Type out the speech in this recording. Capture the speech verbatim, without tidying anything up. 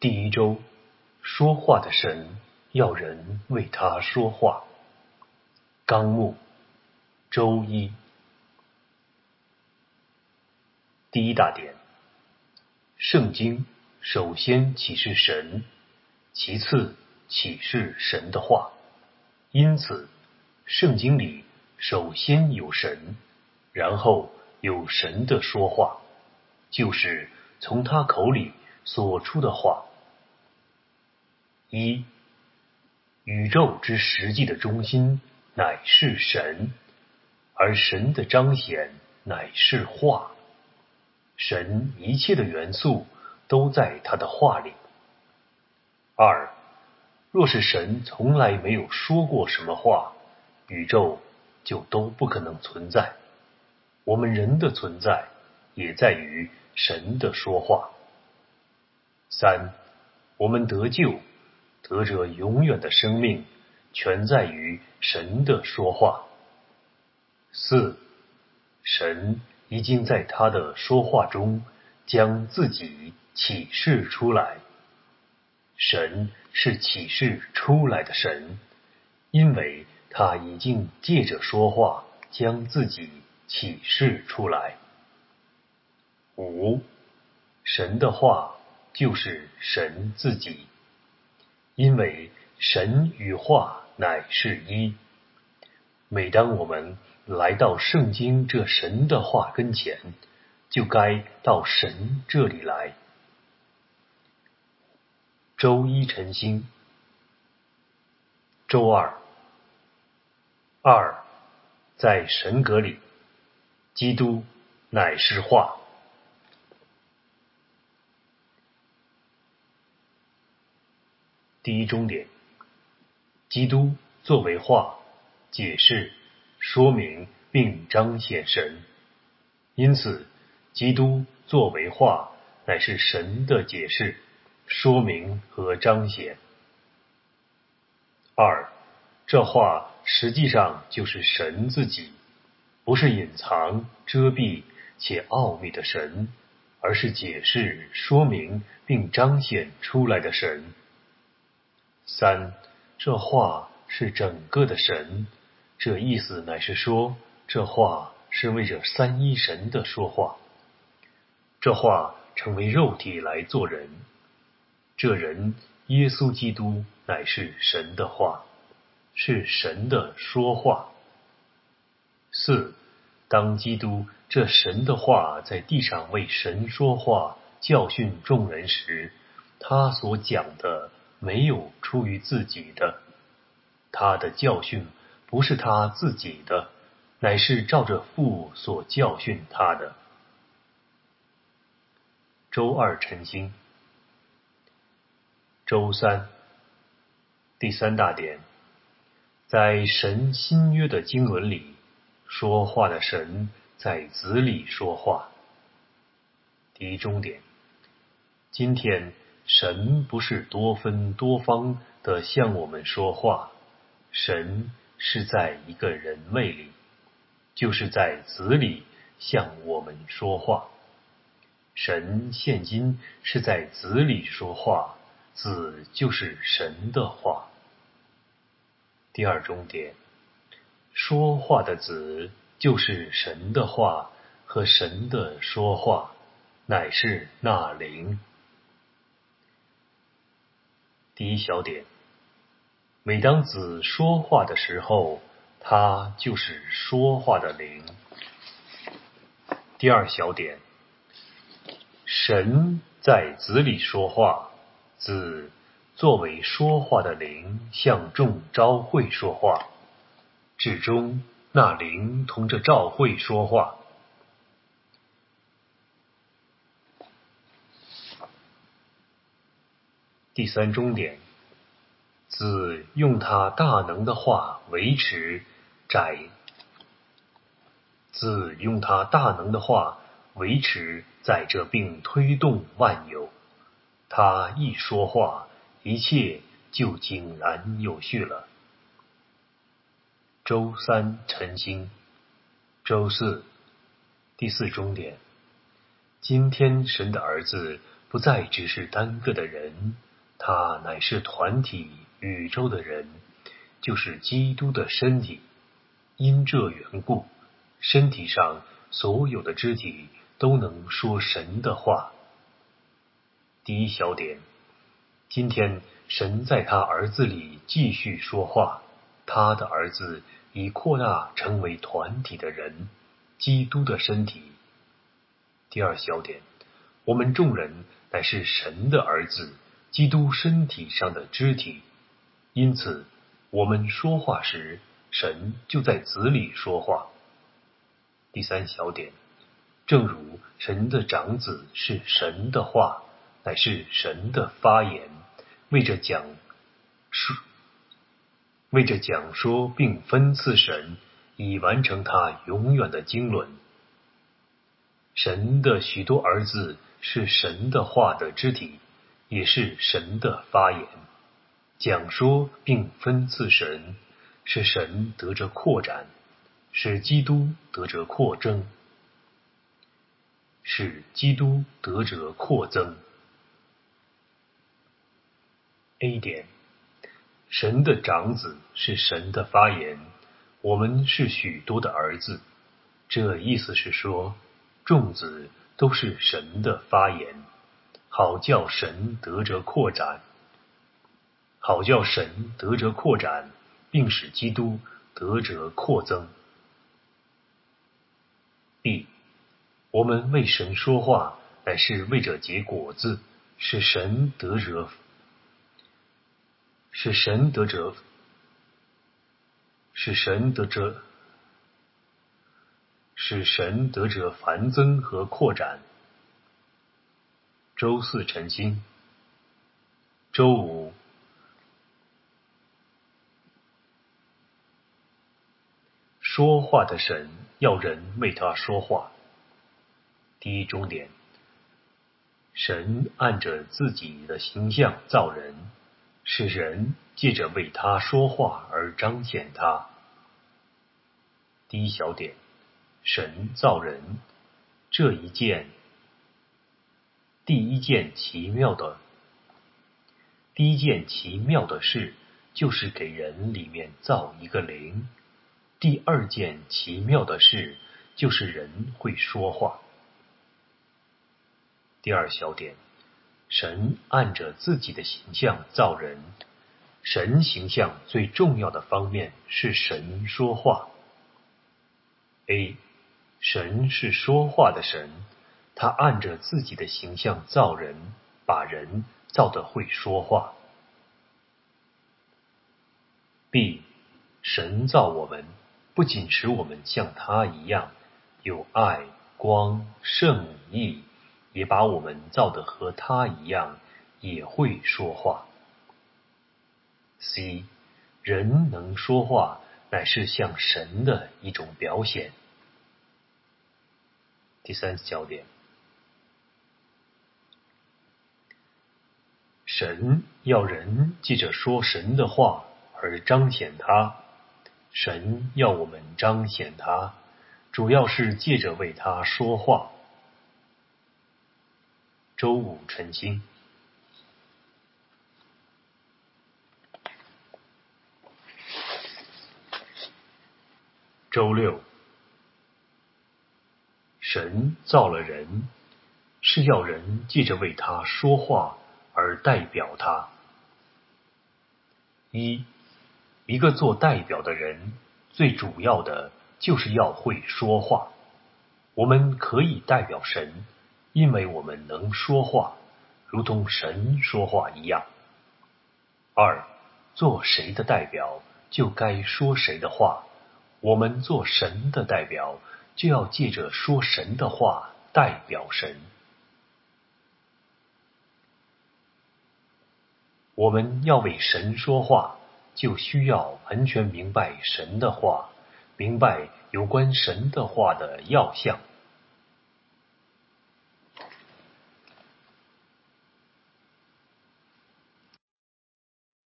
第一周，说话的神要人为他说话。纲目，周一。第一大点，圣经首先启示神，其次启示神的话。因此，圣经里首先有神，然后有神的说话，就是从他口里所出的话。一，宇宙之实际的中心乃是神，而神的彰显乃是话。神一切的元素都在他的话里。二，若是神从来没有说过什么话，宇宙就都不可能存在。我们人的存在也在于神的说话。三，我们得救，得着永远的生命，全在于神的说话。四，神已经在他的说话中将自己启示出来。神是启示出来的神，因为他已经借着说话将自己启示出来。五，神的话就是神自己，因为神与话乃是一。每当我们来到圣经这神的话跟前，就该到神这里来。周一晨星。周二。二，在神格里，基督乃是话。第一中点，基督作为话，解释、说明并彰显神，因此基督作为话乃是神的解释、说明和彰显。二，这话实际上就是神自己，不是隐藏、遮蔽且奥秘的神，而是解释、说明并彰显出来的神。三，这话是整个的神，这意思乃是说，这话是为着三一神的说话。这话成为肉体来做人，这人耶稣基督乃是神的话，是神的说话。四，当基督这神的话在地上为神说话，教训众人时，他所讲的没有出于自己的，他的教训不是他自己的，乃是照着父所教训他的。周二晨星。周三。第三大点，在神新约的经纶里，说话的神在子里说话。第一中点，今天神不是多分多方的向我们说话，神是在一个人位里，就是在子里向我们说话。神现今是在子里说话，子就是神的话。第二中点，说话的子就是神的话和神的说话，乃是那灵。第一小点，每当子说话的时候，他就是说话的灵。第二小点，神在子里说话，子作为说话的灵向众召会说话，至终那灵同着召会说话。第三中点，子用他大能的话维持窄，子用他大能的话维持在这并推动万有。他一说话，一切就井然有序了。周三晨星。周四。第四中点，今天神的儿子不再只是单个的人，他乃是团体宇宙的人，就是基督的身体。因这缘故，身体上所有的肢体都能说神的话。第一小点，今天神在他儿子里继续说话，他的儿子已扩大成为团体的人，基督的身体。第二小点，我们众人乃是神的儿子，基督身体上的肢体，因此我们说话时，神就在子里说话。第三小点，正如神的长子是神的话，乃是神的发言，为着讲说为着讲说并分赐神，以完成他永远的经纶。神的许多儿子是神的话的肢体，也是神的发言。讲说并分赐神，是神得着扩展，使基督得着扩增，使基督得着扩增。A 点，神的长子是神的发言，我们是许多的儿子。这意思是说，众子都是神的发言，好叫神得着扩展，好叫神得着扩展，并使基督得着扩增。B， 我们为神说话，乃是为着结果子，使神得着，使神得着，使神得着，使神得着繁增和扩展。周四晨星，周五说话的神要人为他说话。第一中点，神按着自己的形象造人，使人借着为他说话而彰显他。第一小点，神造人，这一件第一件奇妙的第一件奇妙的事，就是给人里面造一个灵。第二件奇妙的事，就是人会说话。第二小点，神按着自己的形象造人，神形象最重要的方面是神说话。A， 神是说话的神，他按着自己的形象造人，把人造得会说话。B， 神造我们，不仅使我们像他一样有爱、光、圣、义，也把我们造得和他一样，也会说话。C， 人能说话，乃是像神的一种表现。第三小点，神要人借着说神的话而彰显他，神要我们彰显他，主要是借着为他说话。周五晨星，周六，神造了人，是要人借着为他说话而代表他。一，一个做代表的人，最主要的就是要会说话。我们可以代表神，因为我们能说话，如同神说话一样。二，做谁的代表，就该说谁的话。我们做神的代表，就要借着说神的话代表神。我们要为神说话，就需要完全明白神的话，明白有关神的话的要项。